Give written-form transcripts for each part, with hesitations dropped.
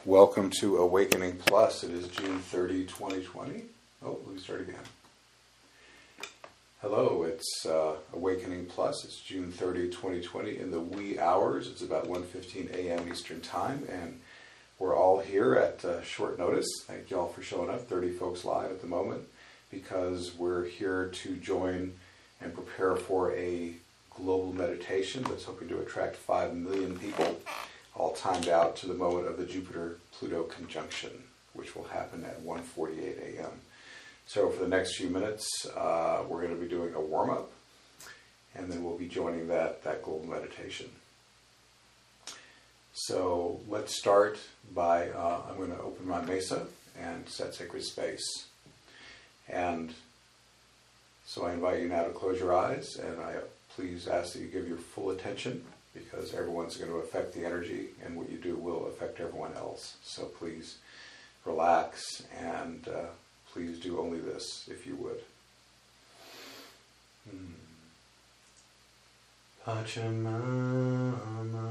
Welcome to Awakening Plus. It is June 30, 2020. Oh, let me start again. Hello, it's Awakening Plus. It's June 30, 2020 in the wee hours. It's about 1:15 a.m. Eastern Time, and we're all here at short notice. Thank you all for showing up, 30 folks live at the moment, because we're here to join and prepare for a global meditation that's hoping to attract 5 million people, all timed out to the moment of the Jupiter-Pluto conjunction, which will happen at 1:48 a.m. So for the next few minutes, we're going to be doing a warm-up, and then we'll be joining that global meditation. So let's start by, I'm going to open my mesa and set sacred space. And so I invite you now to close your eyes, and I please ask that you give your full attention, because everyone's going to affect the energy, and what you do will affect everyone else. So please relax, and please do only this, if you would. Pachamama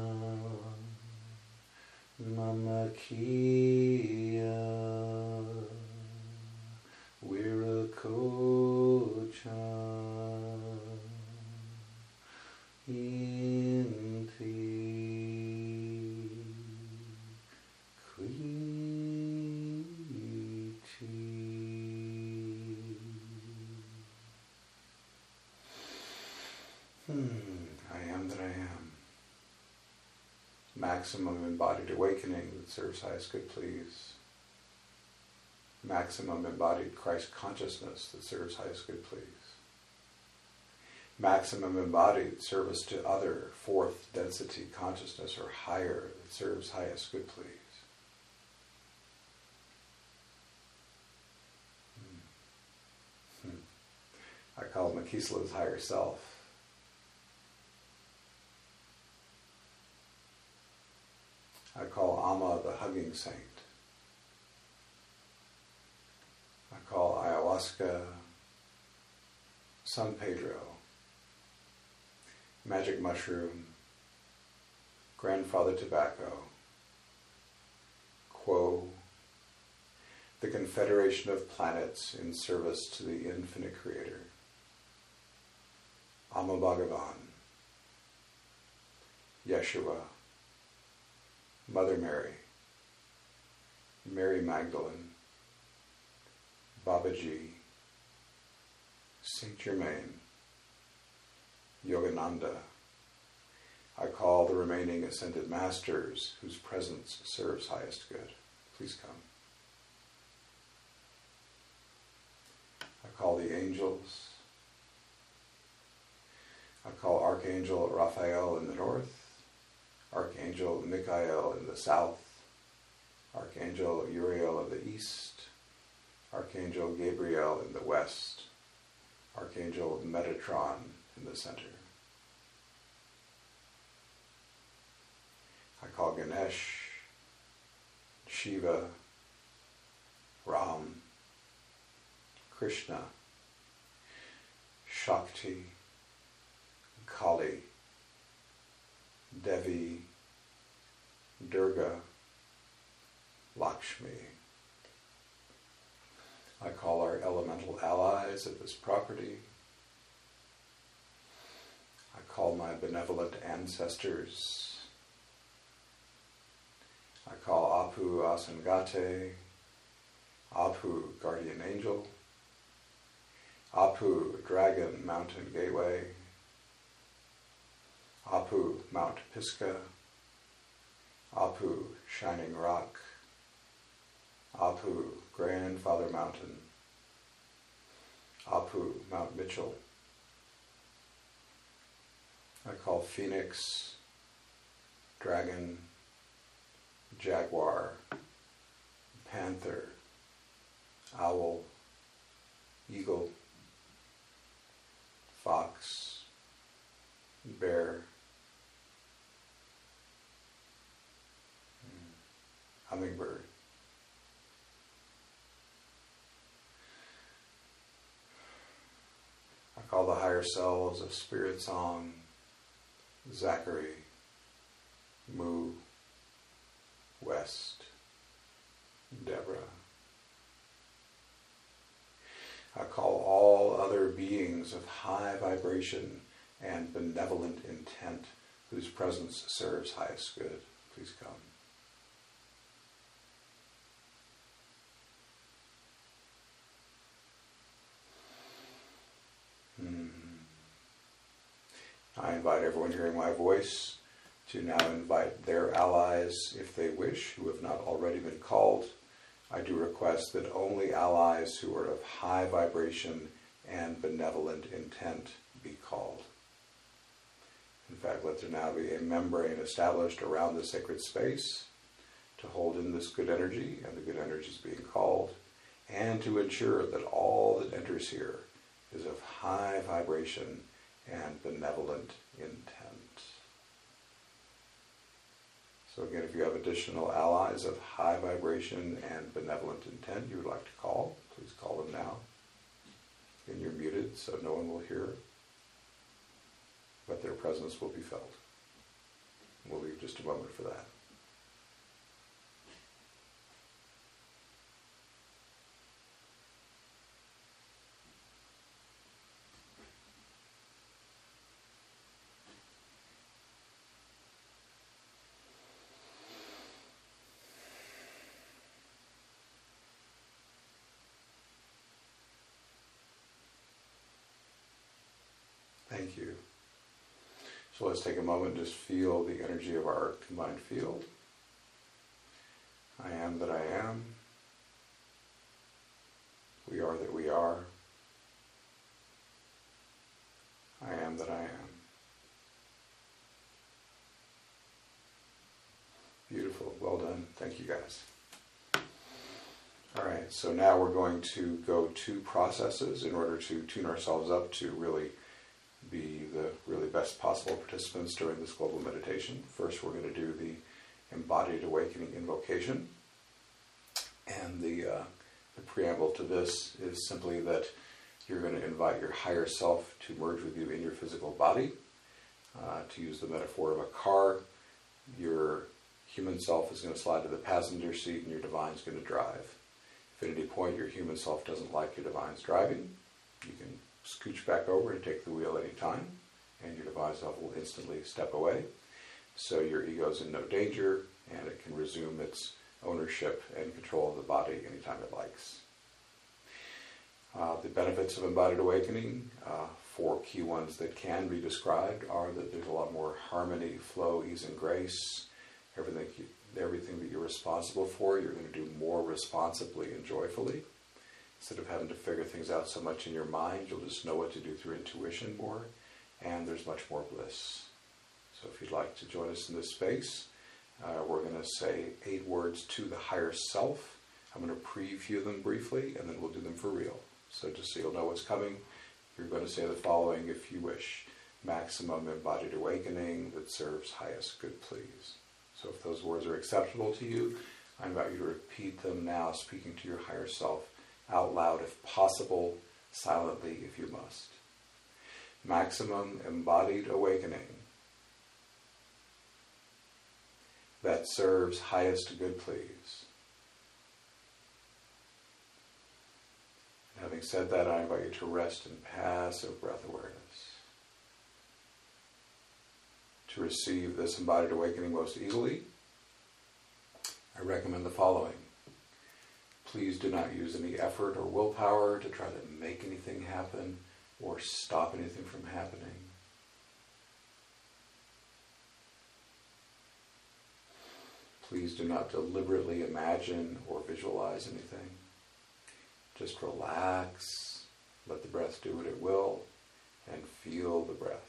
Mama Kia Virakocha Inti I am that I am. Maximum embodied awakening that serves highest good, please. Maximum embodied Christ consciousness that serves highest good, please. Maximum embodied service to other, fourth density consciousness or higher that serves highest good, please. I call Makisla's higher self. I call Amma the hugging saint. I call ayahuasca San Pedro, magic mushroom, grandfather tobacco, Quo, the confederation of planets in service to the infinite creator, Amma Bhagavan, Yeshua, Mother Mary, Mary Magdalene, Babaji, Saint Germain, Yogananda. I call the remaining ascended masters whose presence serves highest good. Please come. I call the angels. I call Archangel Raphael in the north, Archangel Michael in the south, Archangel Uriel in the east, Archangel Gabriel in the west, Archangel Metatron in the center. I call Ganesh, Shiva, Ram, Krishna, Shakti, Kali, Devi, Durga, Lakshmi. I call our elemental allies of this property. I call my benevolent ancestors. I call Apu Asangate, Apu Guardian Angel, Apu Dragon Mountain Gateway, Apu Mount Pisgah, Apu Shining Rock, Apu Grandfather Mountain, Apu Mount Mitchell. I call Phoenix, Dragon, Jaguar, Panther, Owl, Eagle, Fox, Bear, Hummingbird. I call the higher selves of Spirit Song, Zachary, Mu, West, beings of high vibration and benevolent intent whose presence serves highest good, please come. I invite everyone hearing my voice to now invite their allies, if they wish, who have not already been called. I do request that only allies who are of high vibration and benevolent intent be called. In fact, let there now be a membrane established around the sacred space to hold in this good energy, and the good energy is being called, and to ensure that all that enters here is of high vibration and benevolent intent. So again, if you have additional allies of high vibration and benevolent intent you would like to call, please call them now. And you're muted, so no one will hear, but their presence will be felt. We'll leave just a moment for that. Thank you. So let's take a moment and just feel the energy of our combined field. I am that I am. We are that we are. I am that I am. Beautiful. Well done. Thank you, guys. All right. So now we're going to go 2 processes in order to tune ourselves up to really be the really best possible participants during this global meditation. First, we're going to do the embodied awakening invocation. And the preamble to this is simply that you're going to invite your higher self to merge with you in your physical body. To use the metaphor of a car, your human self is going to slide to the passenger seat and your divine's going to drive. If at any point your human self doesn't like your divine's driving, you can scooch back over and take the wheel any time, and your divine self will instantly step away. So your ego is in no danger, and it can resume its ownership and control of the body anytime it likes. The benefits of embodied awakening, 4 key ones that can be described, are that there's a lot more harmony, flow, ease, and grace. Everything that you're responsible for, you're going to do more responsibly and joyfully. Instead of having to figure things out so much in your mind, you'll just know what to do through intuition more, and there's much more bliss. So if you'd like to join us in this space, we're going to say 8 words to the higher self. I'm going to preview them briefly, and then we'll do them for real. So just so you'll know what's coming, you're going to say the following if you wish. Maximum embodied awakening that serves highest good, please. So if those words are acceptable to you, I invite you to repeat them now, speaking to your higher self out loud if possible, silently if you must. Maximum embodied awakening that serves highest good, please. Having said that, I invite you to rest in passive breath awareness. To receive this embodied awakening most easily, I recommend the following. Please do not use any effort or willpower to try to make anything happen or stop anything from happening. Please do not deliberately imagine or visualize anything. Just relax, let the breath do what it will, and feel the breath.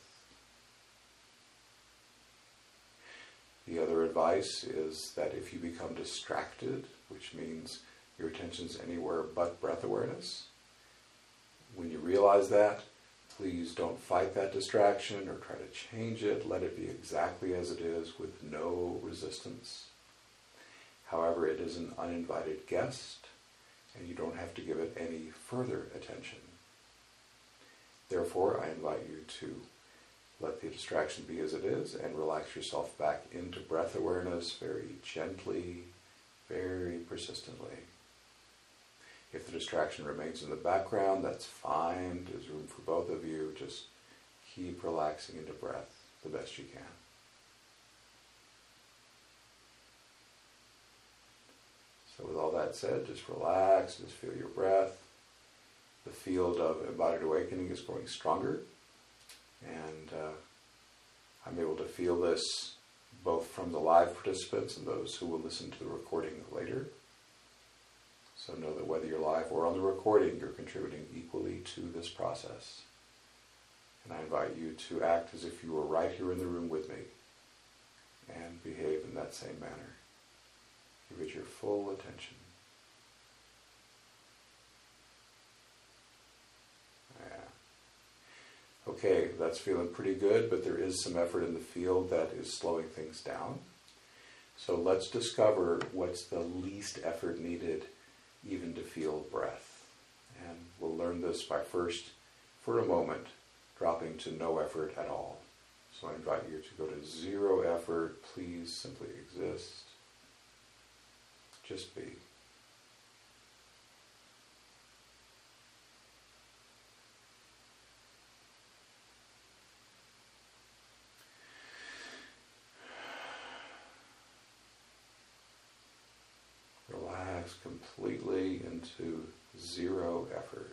The other advice is that if you become distracted, which means your attention's anywhere but breath awareness, when you realize that, please don't fight that distraction or try to change it. Let it be exactly as it is with no resistance. However, it is an uninvited guest, and you don't have to give it any further attention. Therefore, I invite you to let the distraction be as it is and relax yourself back into breath awareness very gently, very persistently. If the distraction remains in the background, that's fine. There's room for both of you. Just keep relaxing into breath the best you can. So with all that said, just relax, just feel your breath. The field of embodied awakening is growing stronger, and I'm able to feel this both from the live participants and those who will listen to the recording later. So know that whether you're live or on the recording, you're contributing equally to this process. And I invite you to act as if you were right here in the room with me and behave in that same manner. Give it your full attention. Yeah. Okay, that's feeling pretty good, but there is some effort in the field that is slowing things down. So let's discover what's the least effort needed even to feel breath. And we'll learn this by first, for a moment, dropping to no effort at all. So I invite you to go to zero effort. Please simply exist. Just be. Relax completely into zero effort.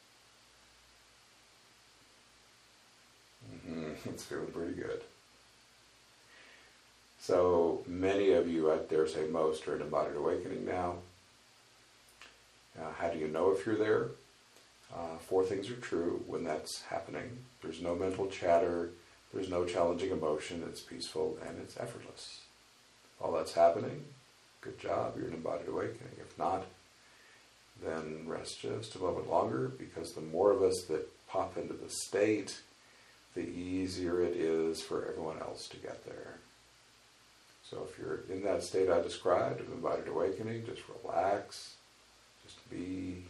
It's feeling pretty good. So many of you, I dare say most, are in embodied awakening now. How do you know if you're there? 4 things are true when that's happening. There's no mental chatter, there's no challenging emotion, it's peaceful, and it's effortless. All that's happening, good job, you're in embodied awakening. If not, then rest just a moment longer, because the more of us that pop into the state, the easier it is for everyone else to get there. So if you're in that state I described of embodied awakening, just relax, just be,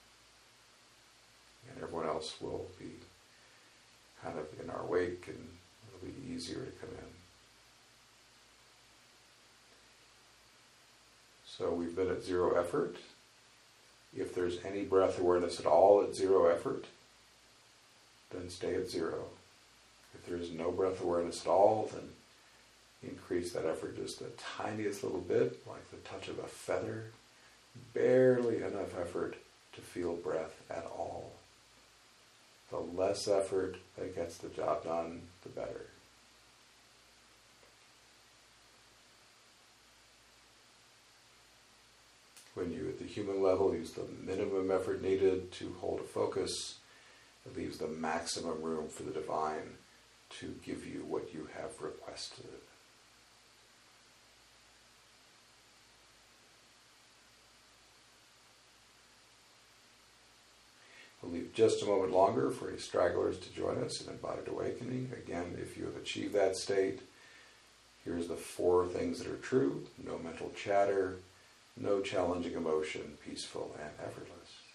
and everyone else will be kind of in our wake, and it'll be easier to come in. So we've been at zero effort. If there's any breath awareness at all at zero effort, then stay at zero. If there is no breath awareness at all, then increase that effort just the tiniest little bit, like the touch of a feather. Barely enough effort to feel breath at all. The less effort that gets the job done, the better. When you, at the human level, use the minimum effort needed to hold a focus, it leaves the maximum room for the divine to give you what you have requested. We'll leave just a moment longer for any stragglers to join us in embodied awakening. Again, if you have achieved that state, here's the 4 things that are true. No mental chatter, no challenging emotion, peaceful and effortless.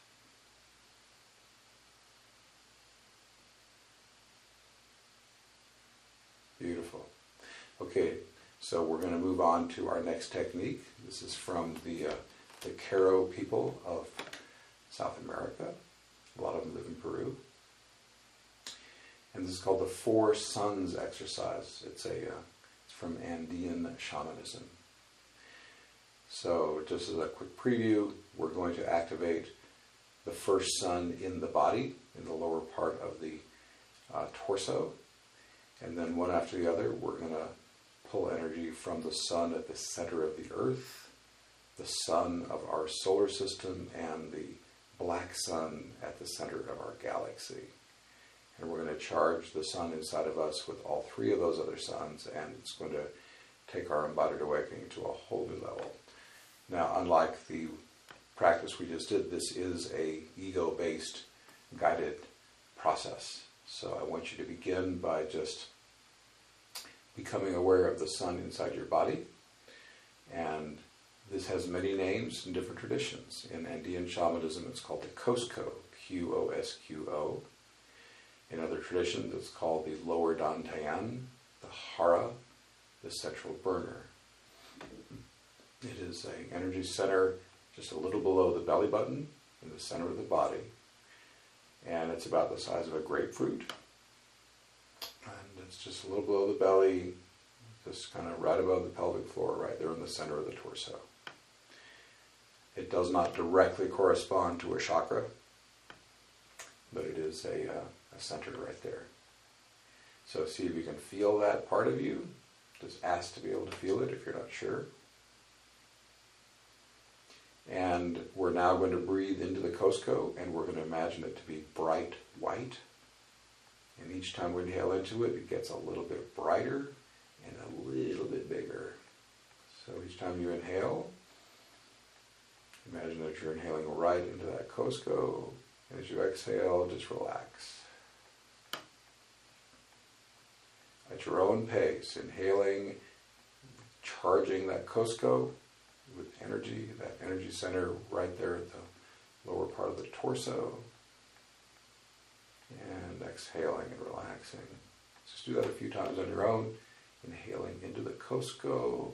Beautiful. Okay, so we're going to move on to our next technique. This is from the Q'ero people of South America. A lot of them live in Peru. And this is called the 4 Suns exercise. It's from Andean shamanism. So just as a quick preview, we're going to activate the first sun in the body, in the lower part of the torso. And then one after the other, we're going to pull energy from the sun at the center of the earth, the sun of our solar system, and the black sun at the center of our galaxy. And we're going to charge the sun inside of us with all 3 of those other suns, and it's going to take our embodied awakening to a whole new level. Now, unlike the practice we just did, this is a ego-based guided process. So I want you to begin by just becoming aware of the sun inside your body. And this has many names in different traditions. In Andean shamanism, it's called the Cosco, Q-O-S-Q-O. In other traditions, it's called the lower dantian, the hara, the central burner. It is an energy center just a little below the belly button, in the center of the body. And it's about the size of a grapefruit. And it's just a little below the belly, just kind of right above the pelvic floor, right there in the center of the torso. It does not directly correspond to a chakra, but it is a center right there. So see if you can feel that part of you. Just ask to be able to feel it if you're not sure. And we're now going to breathe into the Cosco, and we're going to imagine it to be bright white. And each time we inhale into it, it gets a little bit brighter and a little bit bigger. So each time you inhale, imagine that you're inhaling right into that Cosco. And as you exhale, just relax. At your own pace, inhaling, charging that Cosco with energy, that energy center right there at the lower part of the torso. And exhaling and relaxing. Just do that a few times on your own. Inhaling into the Cosco.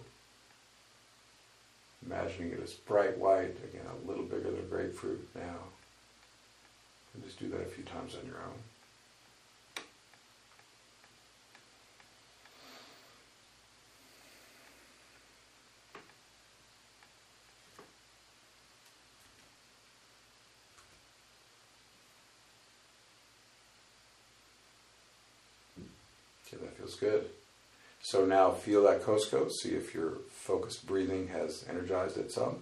Imagining it as bright white, again a little bigger than grapefruit now. And just do that a few times on your own. Okay, that feels good. So now feel that Cosco. See if your focused breathing has energized it some.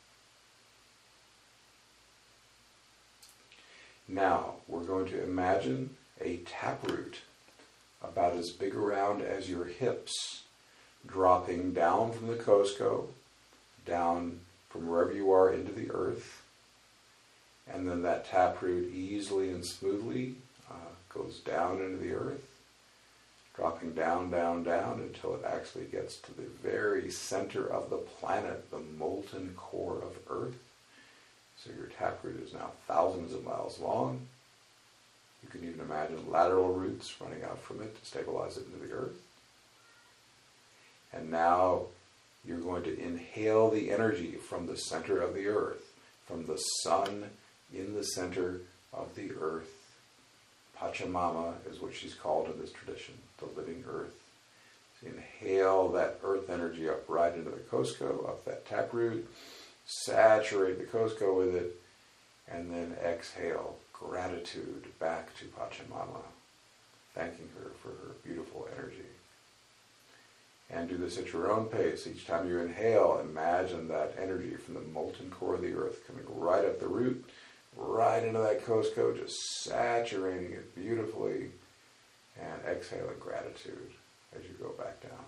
Now we're going to imagine a taproot about as big around as your hips, dropping down from the Cosco, down from wherever you are into the earth. And then that taproot easily and smoothly goes down into the earth, dropping down, down, down until it actually gets to the very center of the planet, the molten core of Earth. So your taproot is now thousands of miles long. You can even imagine lateral roots running out from it to stabilize it into the earth. And now you're going to inhale the energy from the center of the earth, from the sun in the center of the earth. Pachamama is what she's called in this tradition, the living earth. So inhale that earth energy up right into the Cosco, up that taproot, saturate the Cosco with it, and then exhale gratitude back to Pachamama, thanking her for her beautiful energy. And do this at your own pace. Each time you inhale, imagine that energy from the molten core of the earth coming right up the root, right into that Cosco, just saturating it beautifully, and exhaling gratitude as you go back down.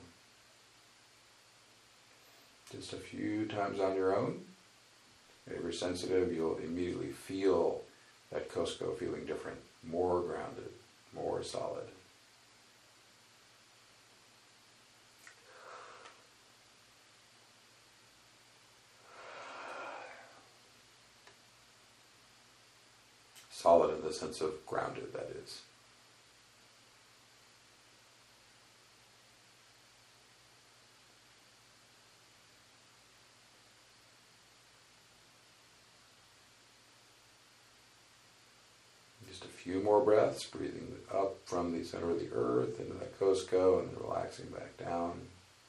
Just a few times on your own. If you're sensitive, you'll immediately feel that Cosco feeling different, more grounded, more solid. Solid in the sense of grounded, that is. Just a few more breaths, breathing up from the center of the earth into that Cosco and relaxing back down.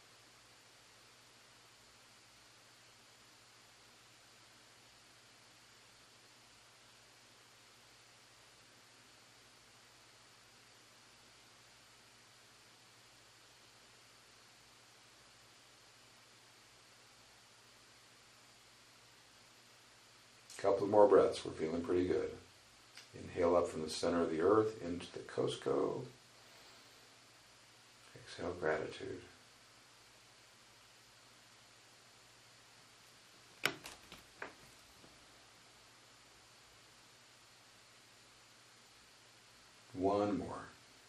Couple of more breaths. We're feeling pretty good. Inhale up from the center of the earth into the Cosco. Exhale gratitude. One more.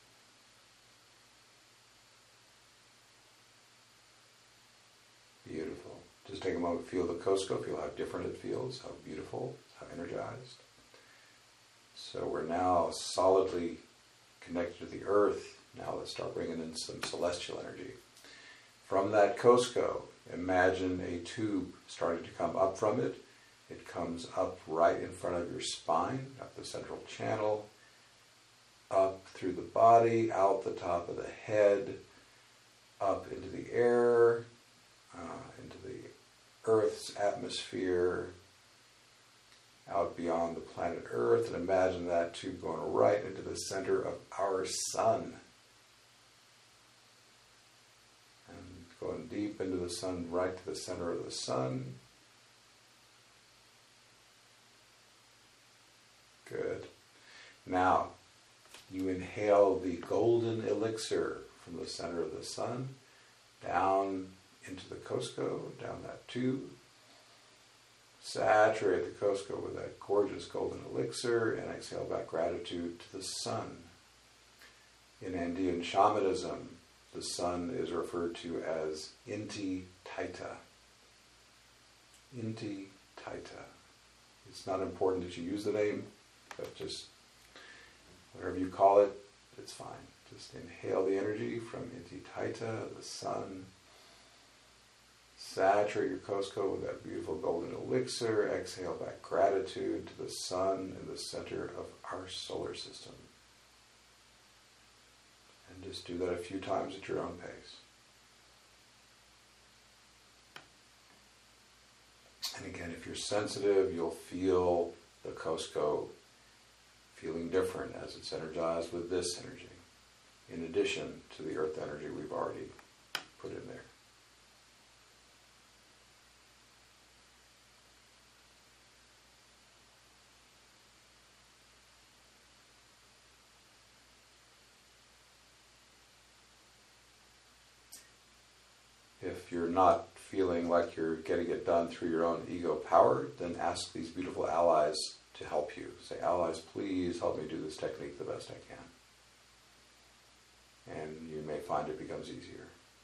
Beautiful. Just take a moment, feel the Cosco, feel how different it feels, how beautiful, how energized. So we're now solidly connected to the earth. Now let's start bringing in some celestial energy. From that Cosco, imagine a tube starting to come up from it It comes up right in front of your spine, up the central channel, up through the body, out the top of the head, up into the air, into the Earth's atmosphere, out beyond the planet Earth, and imagine that tube going right into the center of our sun. And going deep into the sun, right to the center of the sun. Good. Now, you inhale the golden elixir from the center of the sun, down into the Cosco, down that tube. Saturate the Cosco with that gorgeous golden elixir and exhale back gratitude to the sun. In Andean shamanism, the sun is referred to as Inti Taita. Inti Taita. It's not important that you use the name, but just whatever you call it, it's fine. Just inhale the energy from Inti Taita, the sun. Saturate your Cosco with that beautiful golden elixir. Exhale back gratitude to the sun in the center of our solar system. And just do that a few times at your own pace. And again, if you're sensitive, you'll feel the Cosco feeling different as it's energized with this energy, in addition to the earth energy we've already put in there. If you're not feeling like you're getting it done through your own ego power, then ask these beautiful allies to help you. Say, allies, please help me do this technique the best I can. And you may find it becomes easier.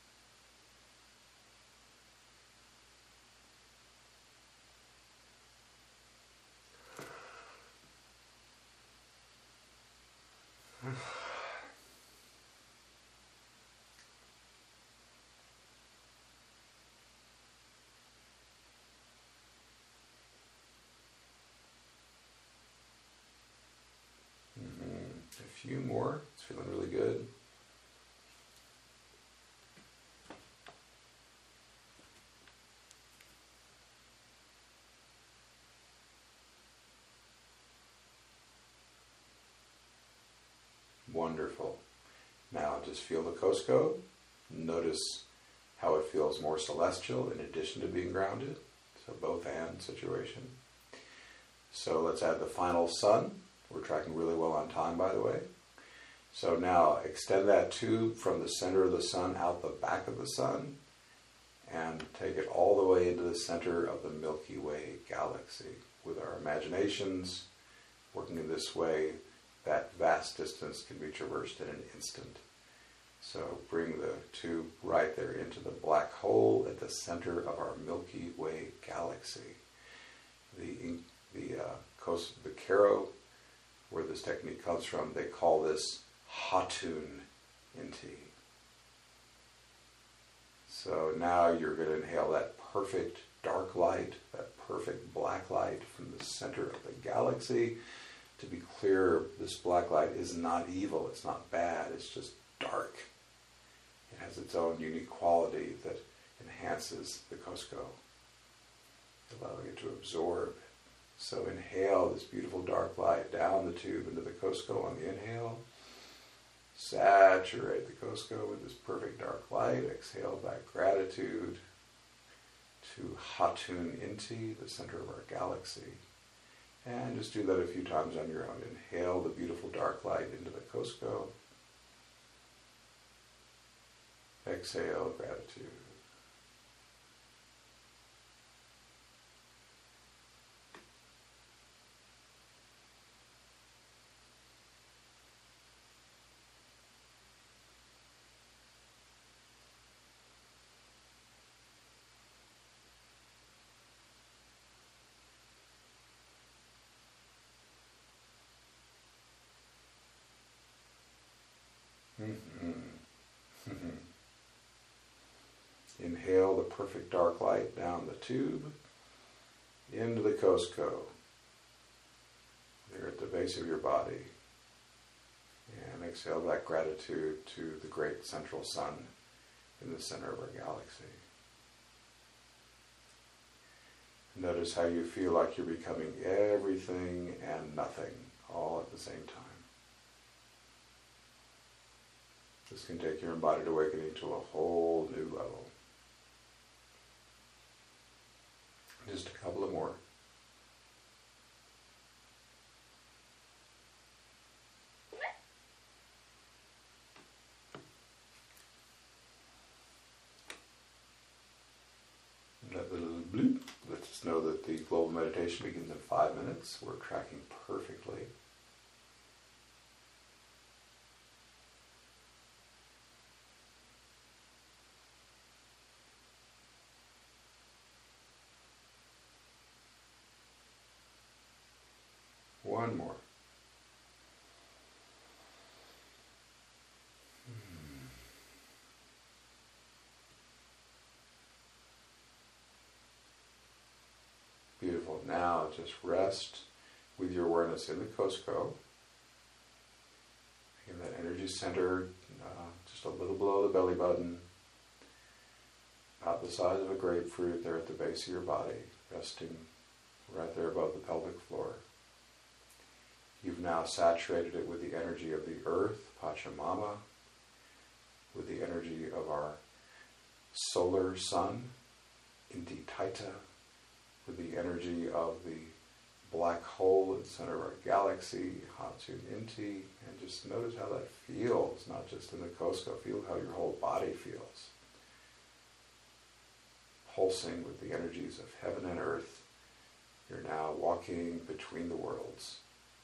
A few more. It's feeling really good. Wonderful. Now just feel the Cosco. Notice how it feels more celestial in addition to being grounded. So both and situation. So let's add the final sun. We're tracking really well on time, by the way. So now extend that tube from the center of the sun out the back of the sun and take it all the way into the center of the Milky Way galaxy. With our imaginations working in this way, that vast distance can be traversed in an instant. So bring the tube right there into the black hole at the center of our Milky Way galaxy. The Karo, where this technique comes from, they call this Hatun Inti. So now you're going to inhale that perfect dark light, that perfect black light from the center of the galaxy. To be clear, this black light is not evil, it's not bad, it's just dark. It has its own unique quality that enhances the Cosco, allowing it to absorb. So inhale this beautiful dark light down the tube into the Cosco on the inhale. Saturate the Cosco with this perfect dark light. Exhale back gratitude to Hatun Inti, the center of our galaxy. And just do that a few times on your own. Inhale the beautiful dark light into the Cosco. Exhale gratitude. Inhale the perfect dark light down the tube. into the Costco. There at the base of your body. And exhale back gratitude to the great central sun in the center of our galaxy. Notice how you feel like you're becoming everything and nothing all at the same time. This can take your embodied awakening to a whole new level. Just a couple of more. That little bloop lets us know that the global meditation begins in 5 minutes. We're tracking perfectly. One more. Beautiful. Now just rest with your awareness in the Costco. In that energy center, just a little below the belly button, about the size of a grapefruit there at the base of your body, resting right there above the pelvic floor. You've now saturated it with the energy of the earth, Pachamama, with the energy of our solar sun, Inti Taita, with the energy of the black hole at the center of our galaxy, Hatun Inti, and just notice how that feels, not just in the Costco, feel how your whole body feels. Pulsing with the energies of heaven and earth, you're now walking between the worlds.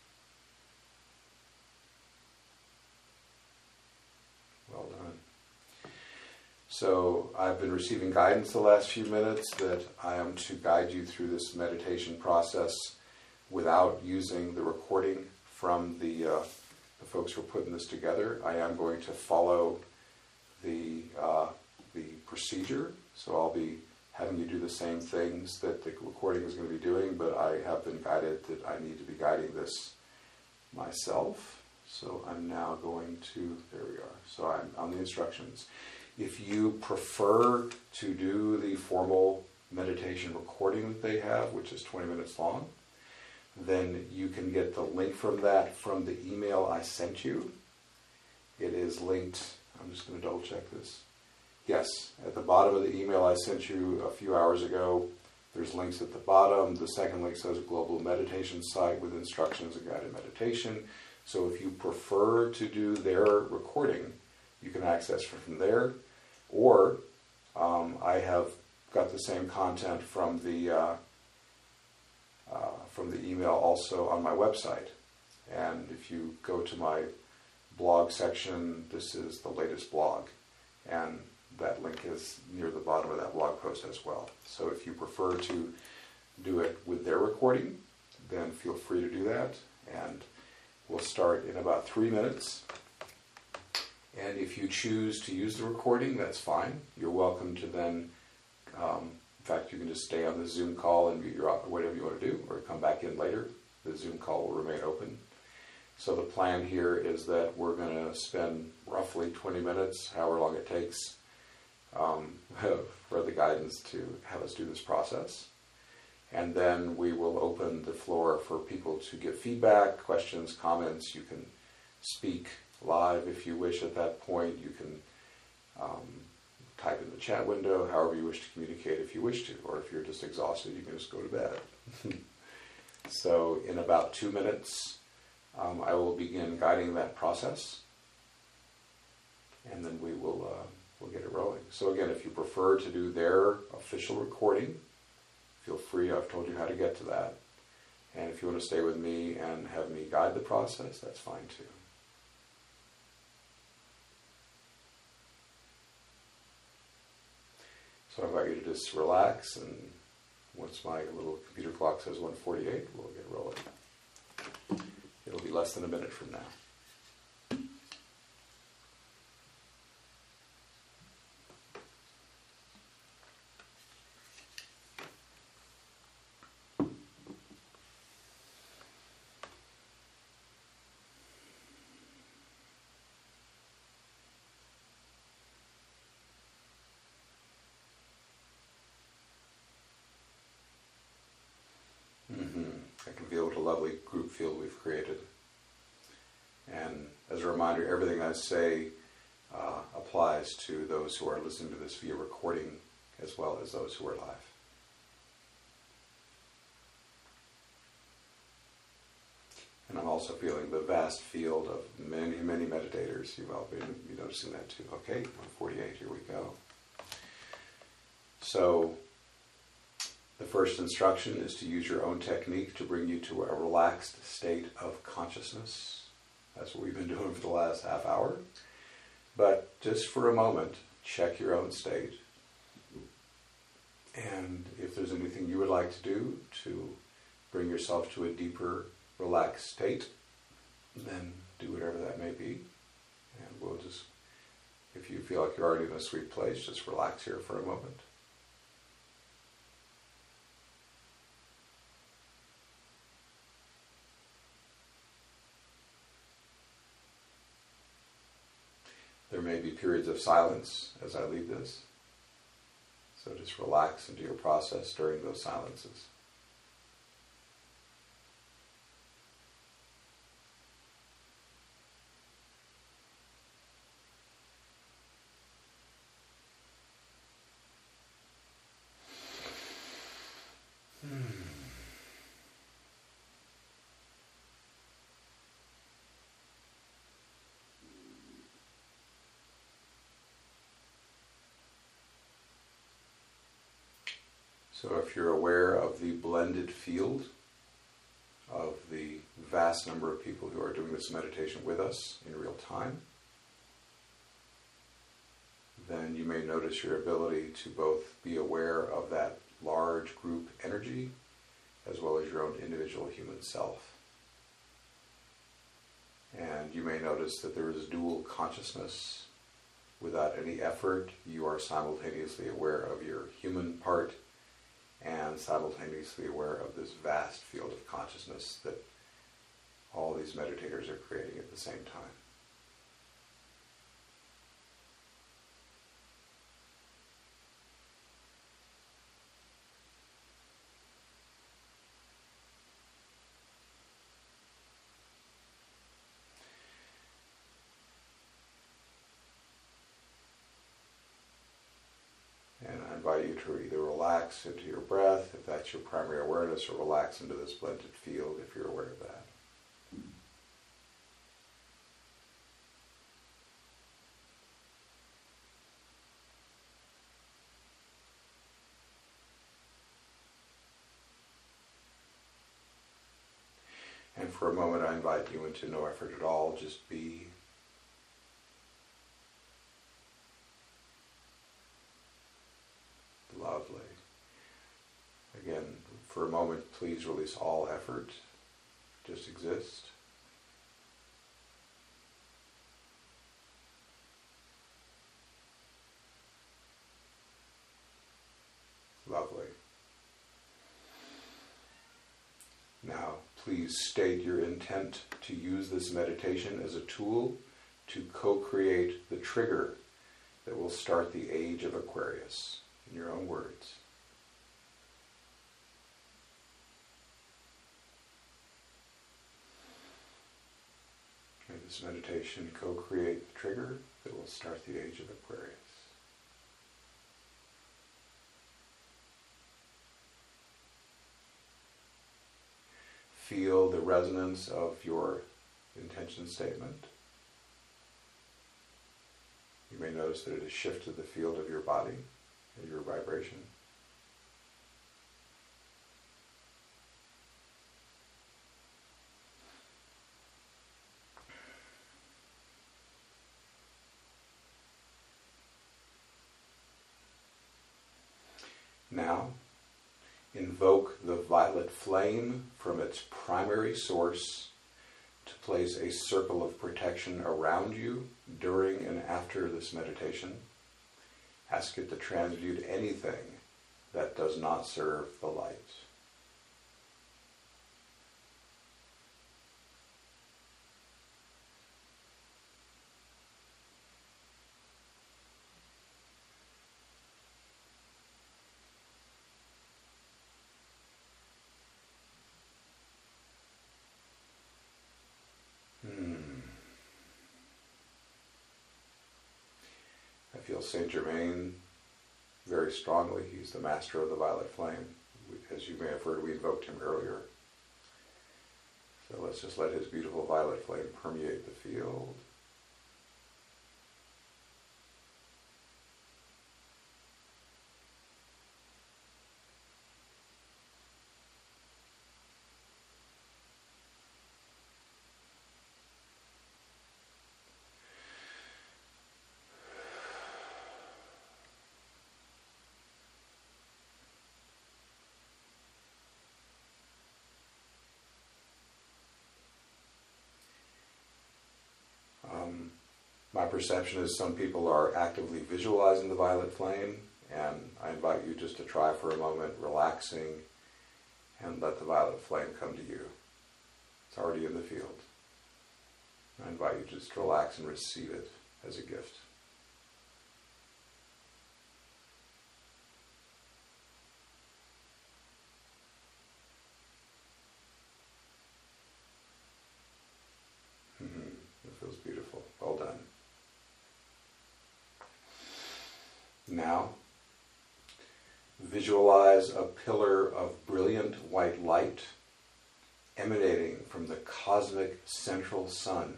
Well done. So I've been receiving guidance the last few minutes that I am to guide you through this meditation process without using the recording from the folks who are putting this together. I am going to follow the procedure, so I'll be having you do the same things that the recording is going to be doing, but I have been guided that I need to be guiding this myself. So I'm now going to, there we are. So I'm on the instructions. If you prefer to do the formal meditation recording that they have, which is 20 minutes long, then you can get the link from that from the email I sent you. It is linked, I'm just going to double check this. Yes, at the bottom of the email I sent you a few hours ago, there's links at the bottom. The second link says a global meditation site with instructions and guided meditation. So if you prefer to do their recording, you can access from there. Or I have got the same content from the email also on my website. And if you go to my blog section, this is the latest blog. And that link is near the bottom of that blog post as well. So if you prefer to do it with their recording, then feel free to do that. And we'll start in about 3 minutes. And if you choose to use the recording, that's fine. You're welcome to then, in fact, you can just stay on the Zoom call and mute your whatever you want to do, or come back in later. The Zoom call will remain open. So the plan here is that we're going to spend roughly 20 minutes, however long it takes, for the guidance to have us do this process. And then we will open the floor for people to give feedback, questions, comments. You can speak live if you wish at that point. You can type in the chat window, however you wish to communicate if you wish to. Or if you're just exhausted, you can just go to bed. So in about 2 minutes, I will begin guiding that process. And then we will we'll get it rolling. So again, if you prefer to do their official recording, feel free. I've told you how to get to that. And if you want to stay with me and have me guide the process, that's fine too. So I invite you to just relax, and once my little computer clock says 1:48, we'll get rolling. It'll be less than a minute from now. I can feel what a lovely group feel we've created. And as a reminder, everything I say applies to those who are listening to this via recording as well as those who are live. And I'm also feeling the vast field of many, many meditators. You've all been noticing that too. Okay, 148, here we go. So, the first instruction is to use your own technique to bring you to a relaxed state of consciousness. That's what we've been doing for the last half hour. But just for a moment, check your own state. And if there's anything you would like to do to bring yourself to a deeper, relaxed state, then do whatever that may be. And we'll just, if you feel like you're already in a sweet place, just relax here for a moment. There may be periods of silence as I lead this. So just relax into your process during those silences. So if you're aware of the blended field of the vast number of people who are doing this meditation with us in real time, then you may notice your ability to both be aware of that large group energy as well as your own individual human self. And you may notice that there is dual consciousness. Without any effort, you are simultaneously aware of your human part and simultaneously aware of this vast field of consciousness that all these meditators are creating at the same time. And I invite you to either relax into your breath, if that's your primary awareness, or relax into this blended field, if you're aware of that. And for a moment, I invite you into no effort at all, just be. Lovely. Again, for a moment, please release all effort. Just exist. Lovely. Now, please state your intent to use this meditation as a tool to co-create the trigger that will start the age of Aquarius. In your own words. May this meditation co-create the trigger that will start the age of Aquarius. Feel the resonance of your intention statement. You may notice that it has shifted the field of your body, your vibration. Now, invoke the violet flame from its primary source to place a circle of protection around you during and after this meditation. Ask it to transmute anything that does not serve the light. Archangel Saint Germain very strongly. He's the master of the violet flame. As you may have heard, we invoked him earlier. So let's just let his beautiful violet flame permeate the field. My perception is some people are actively visualizing the violet flame, and I invite you just to try for a moment relaxing and let the violet flame come to you. It's already in the field. I invite you just to relax and receive it as a gift. It feels beautiful. Well done. Now, visualize a pillar of brilliant white light emanating from the cosmic central sun.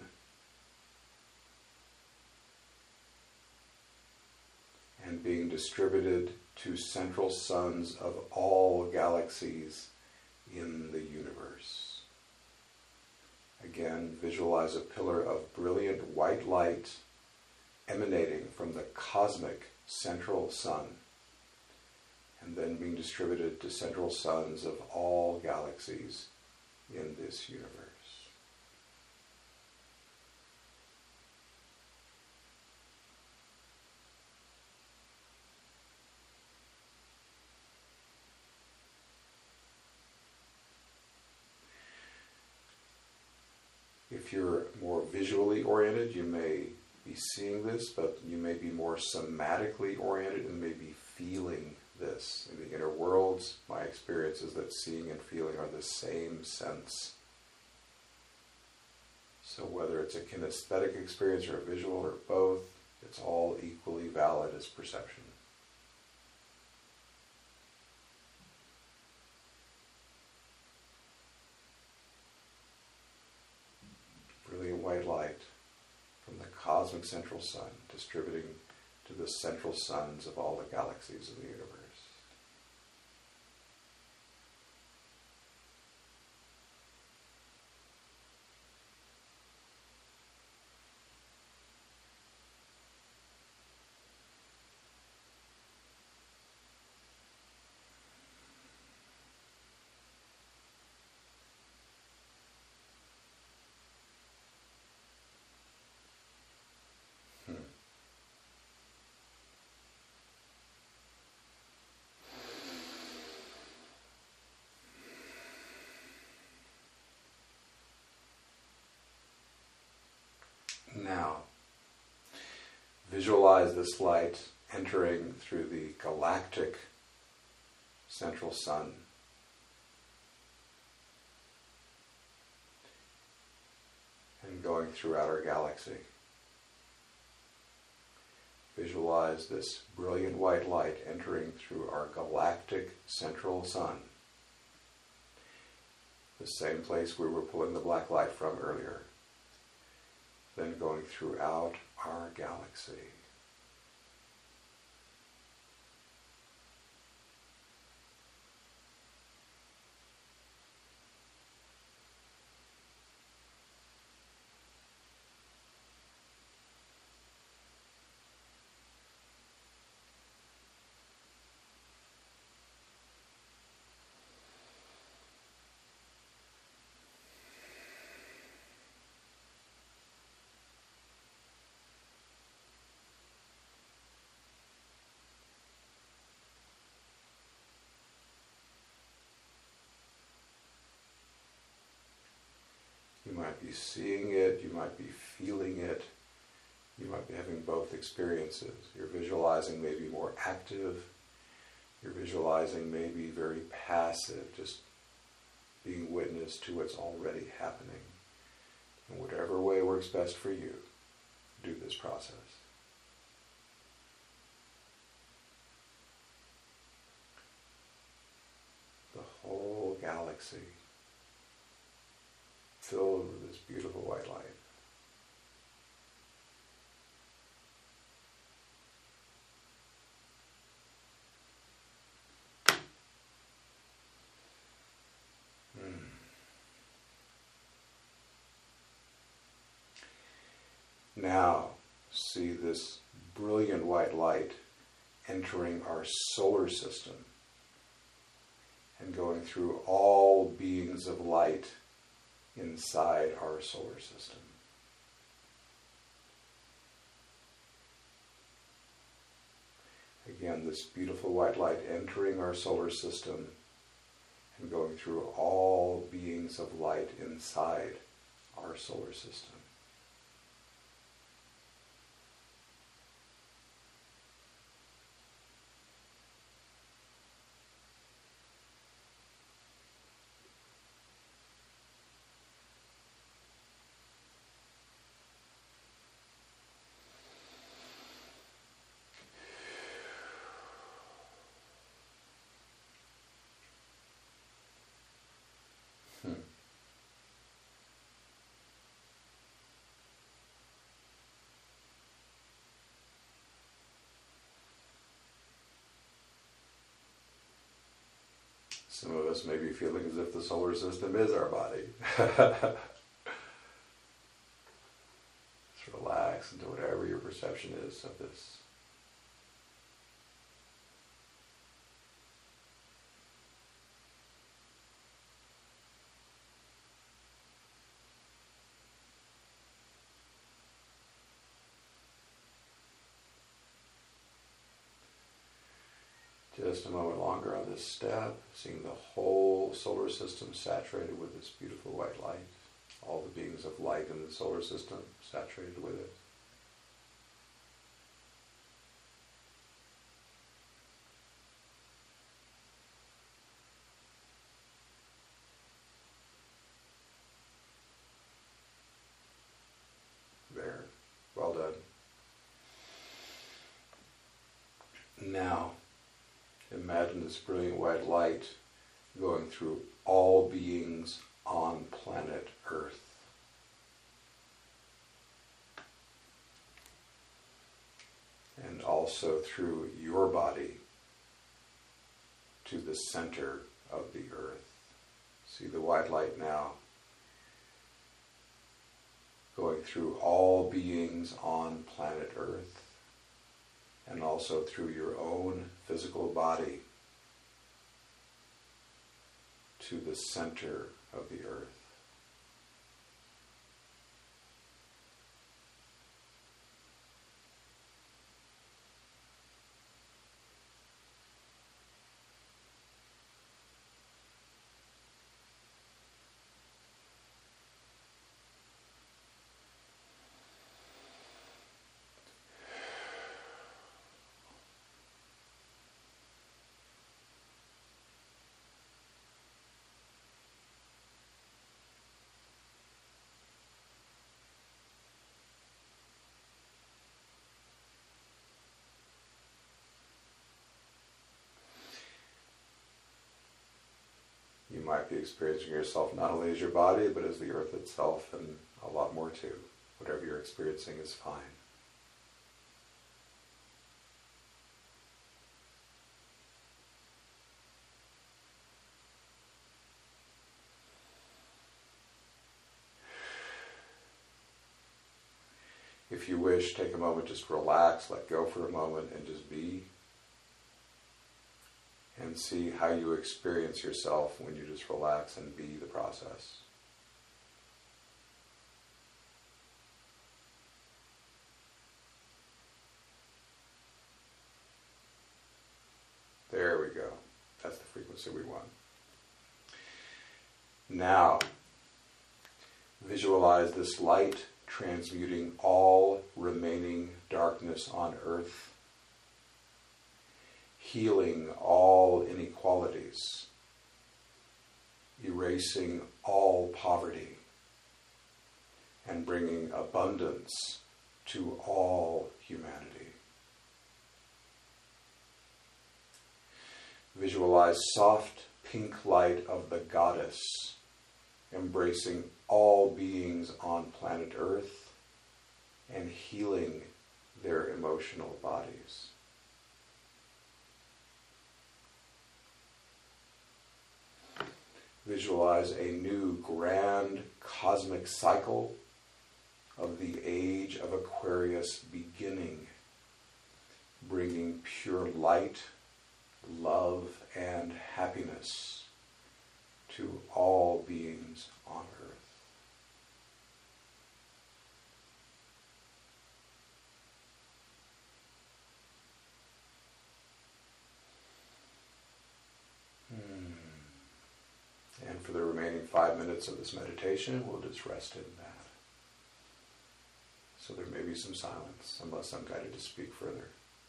And being distributed to central suns of all galaxies in the universe. Again, visualize a pillar of brilliant white light emanating from the cosmic central sun, and then being distributed to central suns of all galaxies in this universe. If you're more visually oriented, you may be seeing this, but you may be more somatically oriented and may be feeling this. In the inner worlds, my experience is that seeing and feeling are the same sense. So whether it's a kinesthetic experience or a visual or both, it's all equally valid as perception. Brilliant white light from the cosmic central sun, distributing to the central suns of all the galaxies of the universe. Now, visualize this light entering through the galactic central sun. And going throughout our galaxy. Visualize this brilliant white light entering through our galactic central sun. The same place we were pulling the black light from earlier. Then going throughout our galaxy. You might be seeing it, you might be feeling it, you might be having both experiences. Your visualizing may be more active, your visualizing may be very passive, just being witness to what's already happening. In whatever way works best for you, do this process. galaxy filled with this beautiful white light. Now, see this brilliant white light entering our solar system and going through all beings of light inside our solar system. Again, this beautiful white light entering our solar system and going through all beings of light inside our solar system. Some of us may be feeling as if the solar system is our body. Just relax into whatever your perception is of this. Just a moment longer on this step, seeing the whole solar system saturated with this beautiful white light. All the beings of light in the solar system saturated with it. There. Well done. Now, imagine this brilliant white light going through all beings on planet Earth. And also through your body to the center of the Earth. See the white light now going through all beings on planet Earth. And also through your own physical body to the center of the Earth. You might be experiencing yourself not only as your body, but as the earth itself, and a lot more too. Whatever you're experiencing is fine. If you wish, take a moment, just relax, let go for a moment, and just be. And see how you experience yourself when you just relax and be the process. There we go. That's the frequency we want. Now, visualize this light transmuting all remaining darkness on earth, healing all inequalities, erasing all poverty, and bringing abundance to all humanity. Visualize soft pink light of the goddess, embracing all beings on planet Earth and healing their emotional bodies. Visualize a new grand cosmic cycle of the age of Aquarius beginning, bringing pure light, love, and happiness to all beings on Earth. And for the remaining 5 minutes of this meditation, we'll just rest in that. So there may be some silence, unless I'm guided to speak further.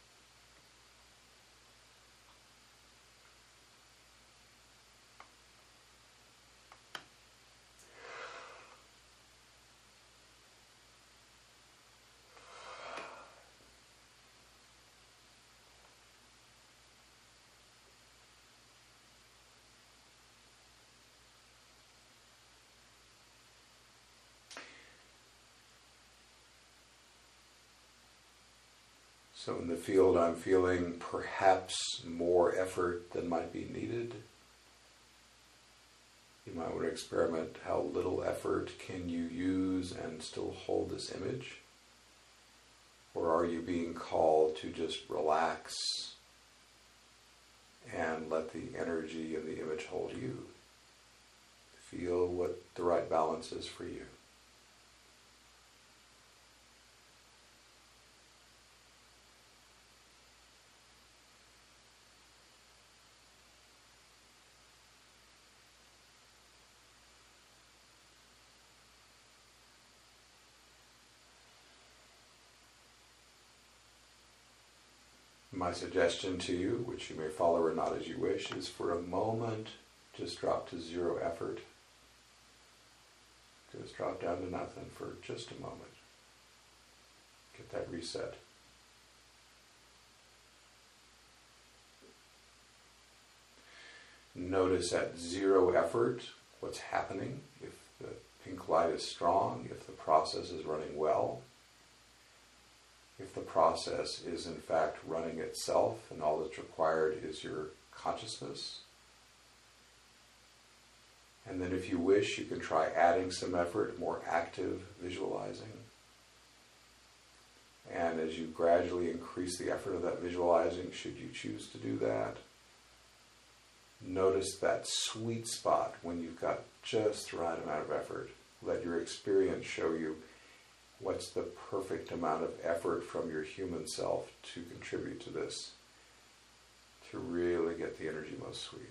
So in the field, I'm feeling perhaps more effort than might be needed. You might want to experiment how little effort can you use and still hold this image? Or are you being called to just relax and let the energy and the image hold you? Feel what the right balance is for you. My suggestion to you, which you may follow or not as you wish, is for a moment, just drop to zero effort. Just drop down to nothing for just a moment. Get that reset. Notice at zero effort what's happening, if the pink light is strong, if the process is running well. If the process is in fact running itself and all that's required is your consciousness. And then if you wish, you can try adding some effort, more active visualizing. And as you gradually increase the effort of that visualizing, should you choose to do that, notice that sweet spot when you've got just the right amount of effort. Let your experience show you what's the perfect amount of effort from your human self to contribute to this, to really get the energy most sweet.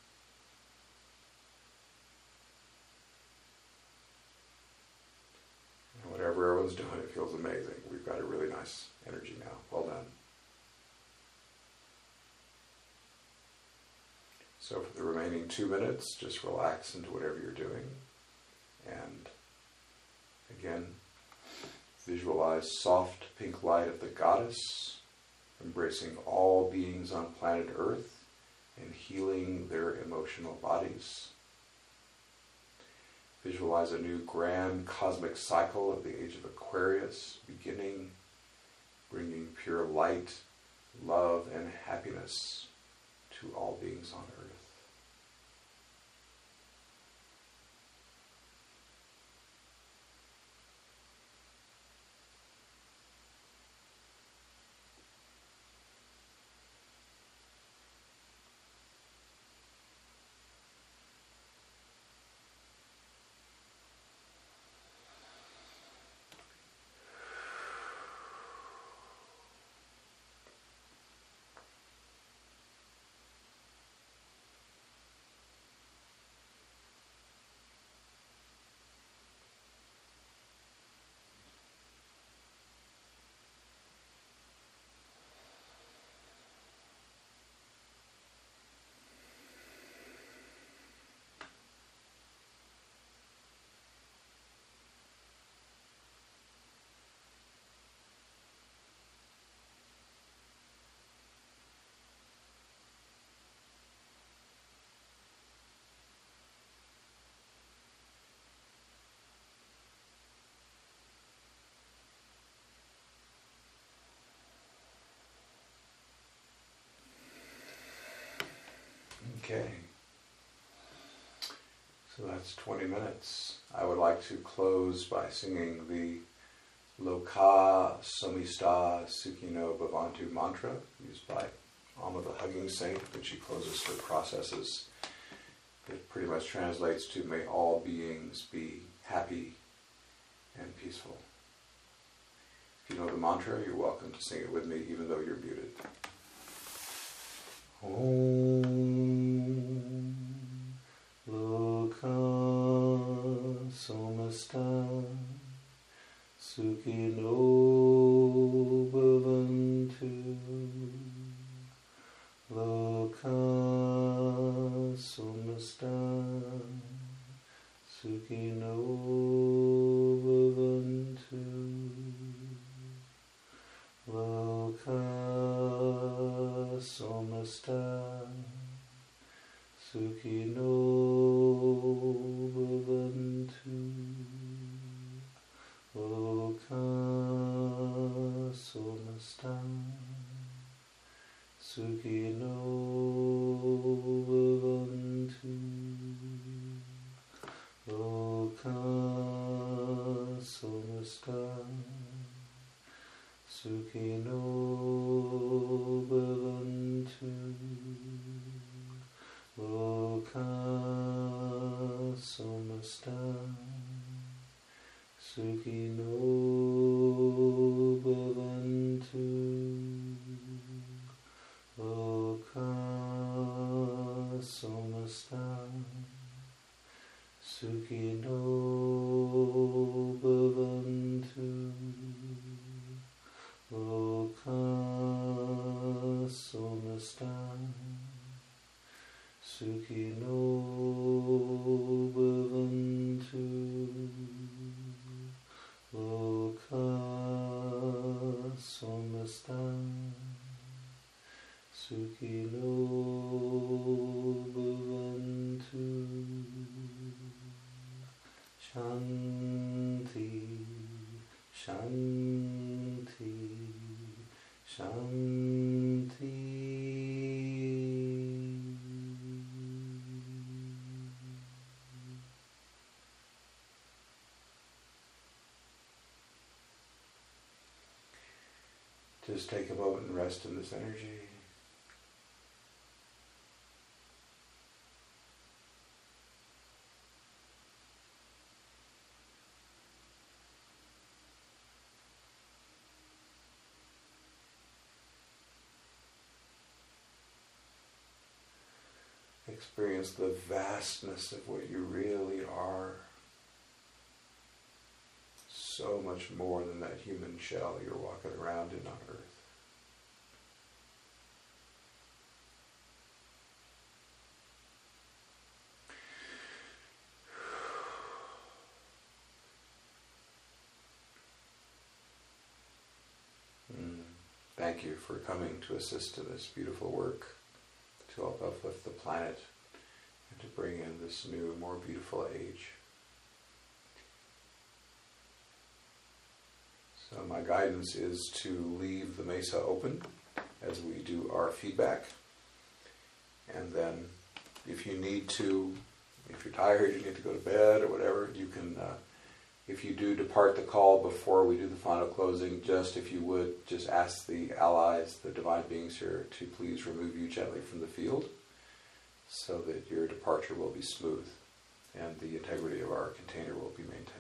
And whatever everyone's doing, it feels amazing. We've got a really nice energy now. Well done. So for the remaining 2 minutes, just relax into whatever you're doing. And again, visualize soft pink light of the goddess, embracing all beings on planet Earth and healing their emotional bodies. Visualize a new grand cosmic cycle of the age of Aquarius beginning, bringing pure light, love, and happiness to all beings on Earth. Okay. So that's 20 minutes. I would like to close by singing the Loka Somista Sukhino Bhavantu mantra used by Amma the Hugging Saint when she closes her processes. It pretty much translates to may all beings be happy and peaceful. If you know the mantra, you're welcome to sing it with me even though you're muted. Om Loka Somasta Sukhino Bhavantu Loka Somasta Sukhino Bhavantu Loka Somasta Sukhino Bhavantu Loka Somasta Sukhino Bhavantu Loka Somasta Sukhino Bhavantu Loka Somasta Sukhino Bhavantu Loka Somasta Sukhino Bhavantu Loka Somasta Sukhino Bhavantu Loka Somasta Sukhino Bhavantu Shanti Shanti Shanti. Just take a moment and rest in this energy. Experience the vastness of what you really are. So much more than that human shell you're walking around in on earth. Thank you for coming to assist in this beautiful work, to help uplift the planet and to bring in this new, more beautiful age. So my guidance is to leave the mesa open as we do our feedback. And then if you need to, if you're tired, you need to go to bed or whatever, you can, if you do depart the call before we do the final closing, just if you would, just ask the allies, the divine beings here, to please remove you gently from the field so that your departure will be smooth and the integrity of our container will be maintained.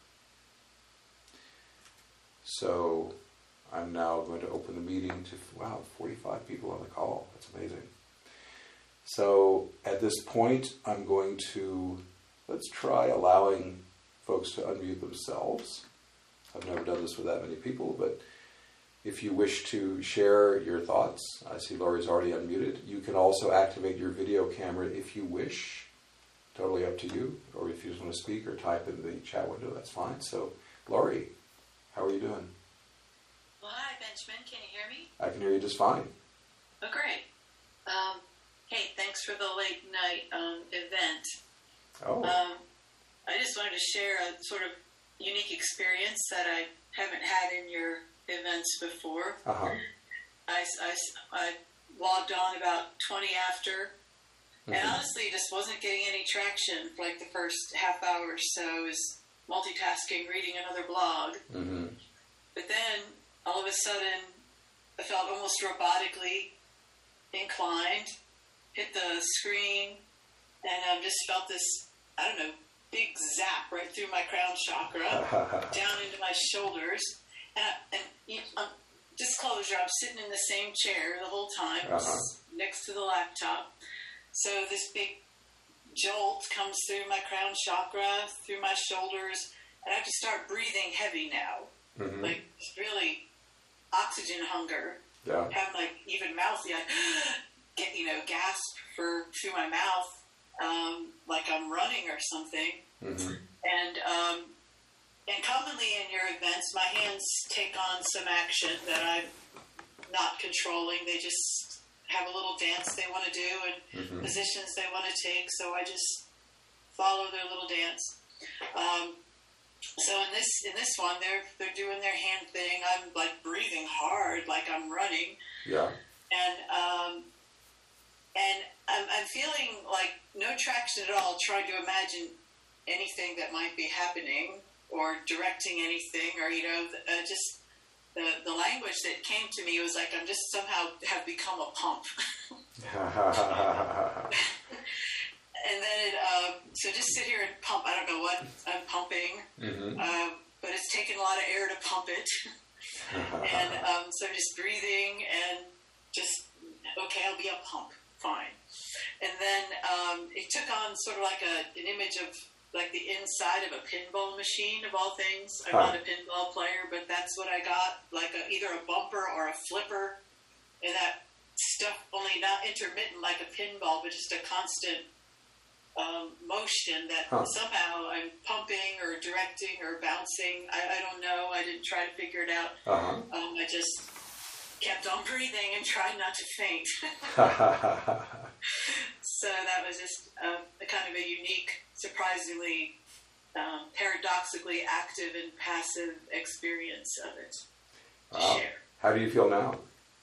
So I'm now going to open the meeting to, 45 people on the call. That's amazing. So at this point, I'm going to, let's try allowing folks to unmute themselves. I've never done this with that many people, but if you wish to share your thoughts, I see Laurie's already unmuted. You can also activate your video camera if you wish. Totally up to you. Or if you just want to speak or type in the chat window, that's fine. So, Laurie, how are you doing? Well, hi, Benjamin. Can you hear me? I can hear you just fine. Oh, great. Hey, thanks for the late night event. Oh. I just wanted to share a sort of unique experience that I haven't had in your events before. Uh-huh. I logged on about 20 after And honestly, just wasn't getting any traction for like the first half hour or so. I was multitasking, reading another blog. Mm-hmm. But then, all of a sudden, I felt almost robotically inclined, hit the screen, and just felt this, I don't know, big zap right through my crown chakra, down into my shoulders. Disclosure, I'm sitting in the same chair the whole time, next to the laptop. So this big jolt comes through my crown chakra, through my shoulders, and I have to start breathing heavy now. Mm-hmm. Like, really oxygen hunger. Yeah. Have like even mouthy, I get, gasp through my mouth, like I'm running or something. Mm-hmm. And commonly in your events, my hands take on some action that I'm not controlling. They just have a little dance they want to do and positions they want to take. So I just follow their little dance. So in this one, they're doing their hand thing. I'm like breathing hard, like I'm running. Yeah. And I'm feeling like no traction at all. Trying to imagine anything that might be happening or directing anything, or just the language that came to me was like I'm just somehow have become a pump. And then so just sit here and pump. I don't know what I'm pumping, but it's taken a lot of air to pump it. And so just breathing and just, okay, I'll be a pump, fine. And then it took on sort of like an image of like the inside of a pinball machine, of all things. I'm not a pinball player, but that's what I got, like either a bumper or a flipper, and that stuff only not intermittent like a pinball, but just a constant motion that somehow I'm pumping or directing or bouncing. I don't know. I didn't try to figure it out. I just kept on breathing and tried not to faint. So that was just a kind of a unique, surprisingly, paradoxically active and passive experience of it. Wow. Share. How do you feel now?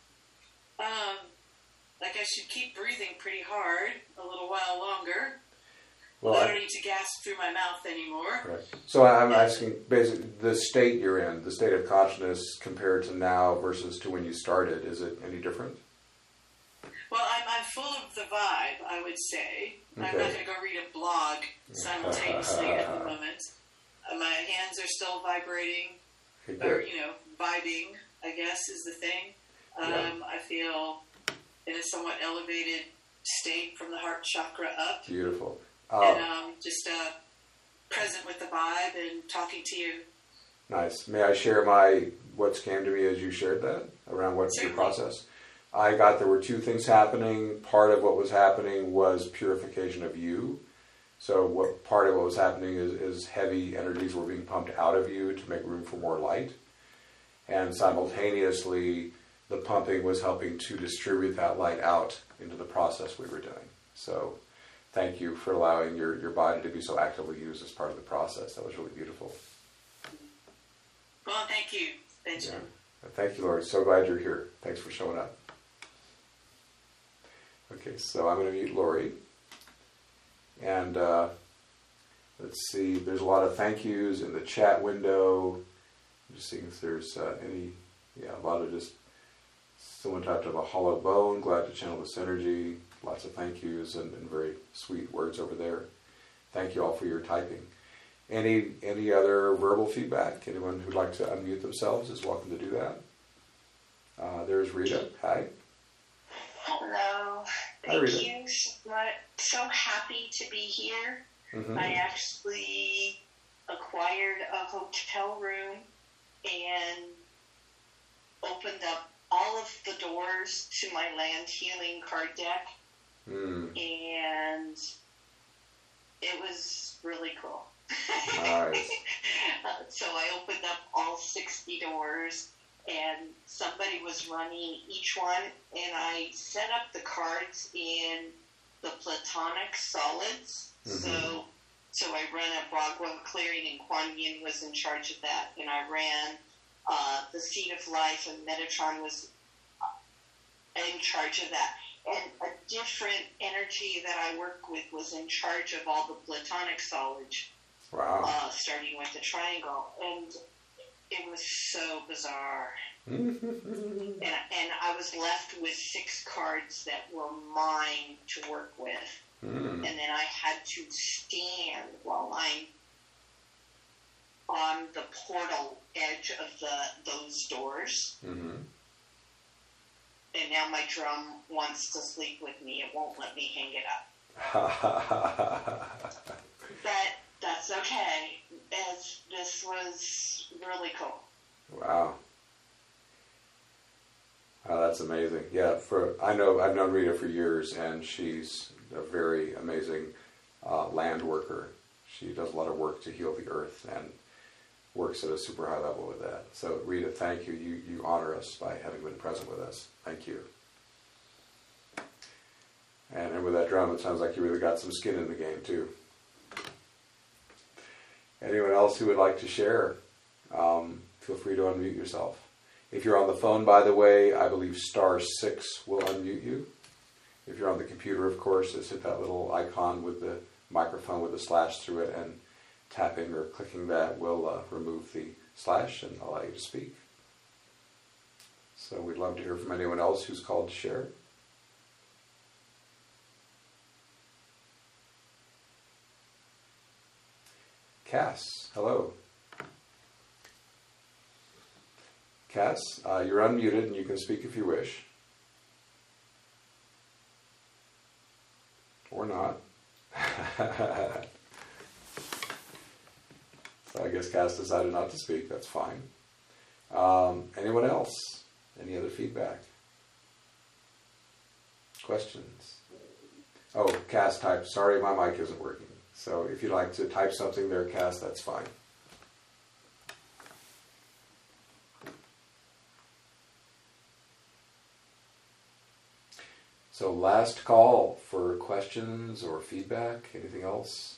Like I should keep breathing pretty hard a little while longer. Well, I don't need to gasp through my mouth anymore. Right. So I'm asking, basically, the state you're in, the state of consciousness compared to now versus to when you started, is it any different? Well, I'm full of the vibe, I would say. Okay. I'm not going to go read a blog simultaneously at the moment. My hands are still vibrating, or, vibing, I guess, is the thing. I feel in a somewhat elevated state from the heart chakra up. Beautiful. And just present with the vibe and talking to you. Nice. May I share what came to me as you shared that, around what's your process? I got there were two things happening. Part of what was happening was purification of you. So part of what was happening is heavy energies were being pumped out of you to make room for more light. And simultaneously, the pumping was helping to distribute that light out into the process we were doing. So thank you for allowing your body to be so actively used as part of the process. That was really beautiful. Well, thank you, Benjamin. Yeah. Thank you, Lori. So glad you're here. Thanks for showing up. Okay, so I'm going to mute Lori. And let's see, there's a lot of thank yous in the chat window. I'm just seeing if there's a lot of just, someone talked about a hollow bone, glad to channel this energy. Lots of thank yous and very sweet words over there. Thank you all for your typing. Any other verbal feedback? Anyone who'd like to unmute themselves is welcome to do that. There's Rita. Hi. Hello. Thank you. So happy to be here. Mm-hmm. I actually acquired a hotel room and opened up all of the doors to my land healing card deck. And it was really cool. Nice. So I opened up all 60 doors, and somebody was running each one, and I set up the cards in the platonic solids. Mm-hmm. So I ran a Bragwa clearing, and Kuan Yin was in charge of that, and I ran the Seed of Life, and Metatron was in charge of that. and a different energy that I work with was in charge of all the platonic solage. Wow. Starting with the triangle, and it was so bizarre. and I was left with 6 cards that were mine to work with, and then I had to stand while I'm on the portal edge of those doors. Mm-hmm. And now my drum wants to sleep with me. It won't let me hang it up. But that's okay. This was really cool. Wow. Oh, that's amazing. Yeah, I've known Rita for years, and she's a very amazing land worker. She does a lot of work to heal the earth and works at a super high level with that. So, Rita, thank you. You honor us by having been present with us. Thank you. And with that drum, it sounds like you really got some skin in the game, too. Anyone else who would like to share, feel free to unmute yourself. If you're on the phone, by the way, I believe *6 will unmute you. If you're on the computer, of course, just hit that little icon with the microphone with a slash through it, and tapping or clicking that will remove the slash and allow you to speak. So we'd love to hear from anyone else who's called to share. Cass, hello. Cass, you're unmuted and you can speak if you wish. Or not. So I guess Cass decided not to speak. That's fine. Anyone else? Any other feedback? Questions? Oh, Cass typed, sorry, my mic isn't working. So if you'd like to type something there, Cass, that's fine. So last call for questions or feedback. Anything else?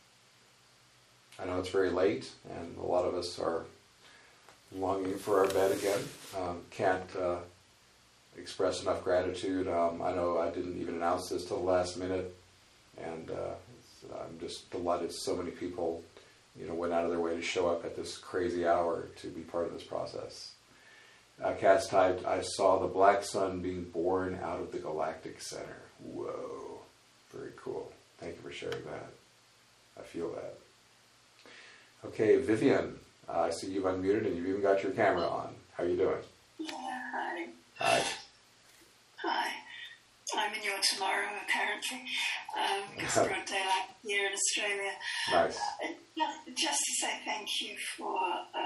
I know it's very late, and a lot of us are longing for our bed again. Can't express enough gratitude. I know I didn't even announce this till the last minute, and I'm just delighted so many people, went out of their way to show up at this crazy hour to be part of this process. Cass typed, I saw the black sun being born out of the galactic center. Whoa, very cool. Thank you for sharing that. I feel that. Okay, Vivian, I see you've unmuted and you've even got your camera on. How are you doing? Yeah, hi. Hi. Hi. I'm in your tomorrow, apparently, because we're on daylight here in Australia. Nice. Just to say thank you for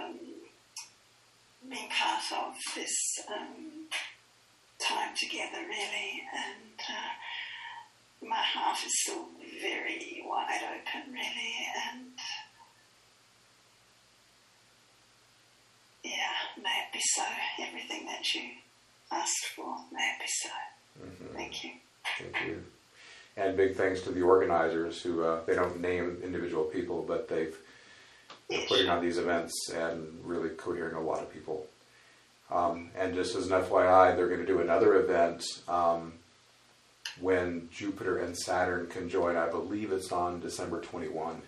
being part of this time together, really, and my heart is still very wide open, really, and yeah, may it be so. Everything that you asked for, may it be so. Mm-hmm. Thank you. Thank you. And big thanks to the organizers who, they don't name individual people, but they're putting on these events and really cohering a lot of people. And just as an FYI, they're going to do another event when Jupiter and Saturn conjoin. I believe it's on December 21.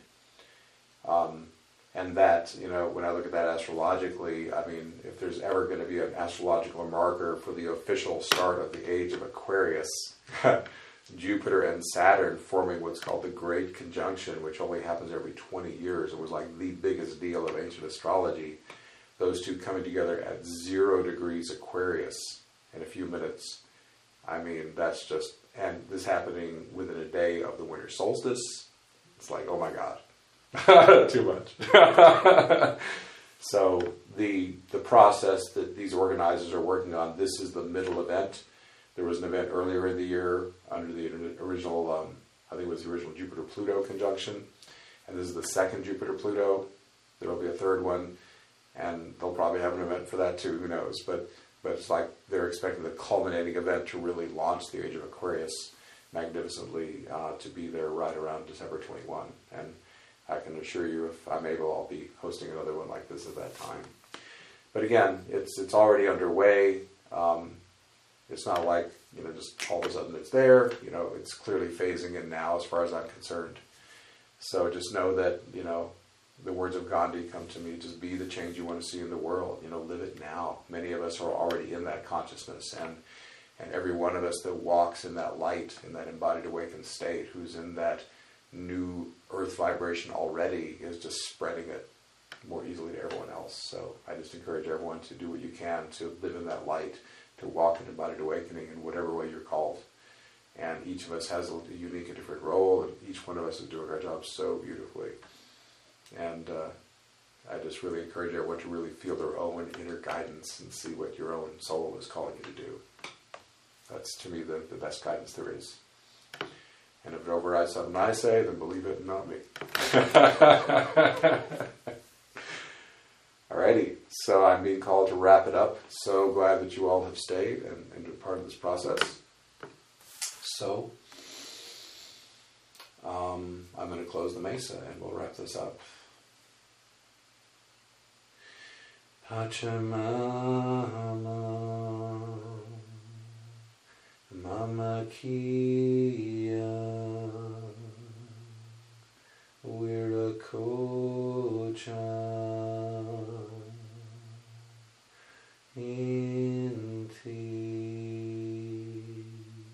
And that, when I look at that astrologically, I mean, if there's ever going to be an astrological marker for the official start of the age of Aquarius, Jupiter and Saturn forming what's called the Great Conjunction, which only happens every 20 years. It was like the biggest deal of ancient astrology. Those two coming together at 0 degrees Aquarius in a few minutes. I mean, that's just, and this happening within a day of the winter solstice. It's like, oh my God. Too much. So the process that these organizers are working on, this is the middle event. There was an event earlier in the year under the original, I think it was the original Jupiter-Pluto conjunction. And this is the second Jupiter-Pluto. There will be a third one. And they'll probably have an event for that too, who knows. But it's like they're expecting the culminating event to really launch the age of Aquarius magnificently to be there right around December 21. And I can assure you, if I'm able, I'll be hosting another one like this at that time. But again, it's already underway. It's not like just all of a sudden it's there. It's clearly phasing in now as far as I'm concerned. So just know that, the words of Gandhi come to me, just be the change you want to see in the world. Live it now. Many of us are already in that consciousness, and every one of us that walks in that light, in that embodied awakened state, who's in that new earth vibration already, is just spreading it more easily to everyone else. So I just encourage everyone to do what you can to live in that light, to walk in embodied awakening in whatever way you're called. And each of us has a unique and different role, and each one of us is doing our job so beautifully. And I just really encourage everyone to really feel their own inner guidance and see what your own soul is calling you to do. That's, to me, the best guidance there is. And if it overrides something I say, then believe it and not me. Alrighty, so I'm being called to wrap it up. So glad that you all have stayed and been part of this process. So, I'm going to close the mesa and we'll wrap this up. Pachamama, Mama Kia, Wirakocha, Inti,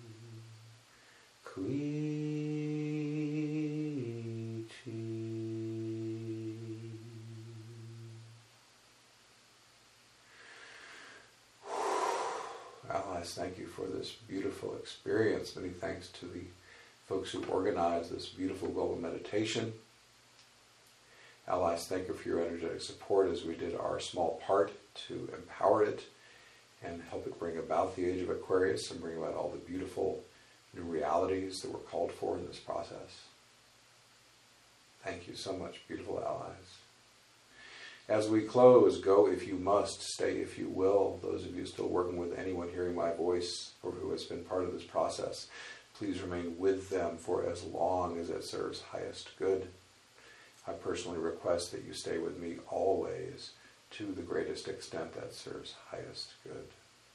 Allies, thank you for this beautiful experience. Many thanks to the folks who organized this beautiful global meditation. Allies, thank you for your energetic support as we did our small part to empower it and help it bring about the age of Aquarius and bring about all the beautiful new realities that were called for in this process. Thank you so much, beautiful allies. As we close, go if you must, stay if you will. Those of you still working with anyone hearing my voice or who has been part of this process, please remain with them for as long as it serves highest good. I personally request that you stay with me always to the greatest extent that serves highest good.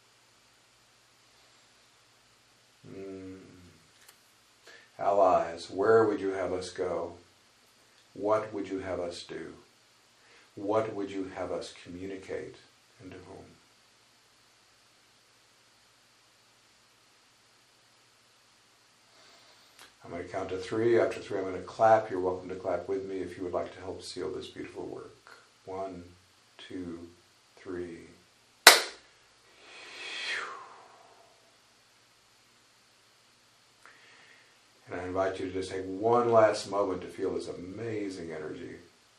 Allies, where would you have us go? What would you have us do? What would you have us communicate, and to whom? I'm going to count to 3. After 3, I'm going to clap. You're welcome to clap with me if you would like to help seal this beautiful work. 1, 2, 3. And I invite you to just take one last moment to feel this amazing energy.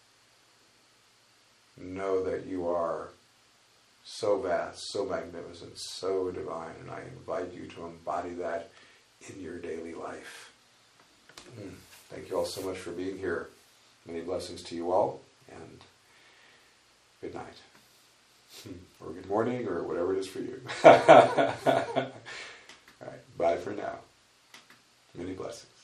Know that you are so vast, so magnificent, so divine, and I invite you to embody that in your daily life. Thank you all so much for being here. Many blessings to you all, and good night. Or good morning, or whatever it is for you. All right, bye for now. Many blessings.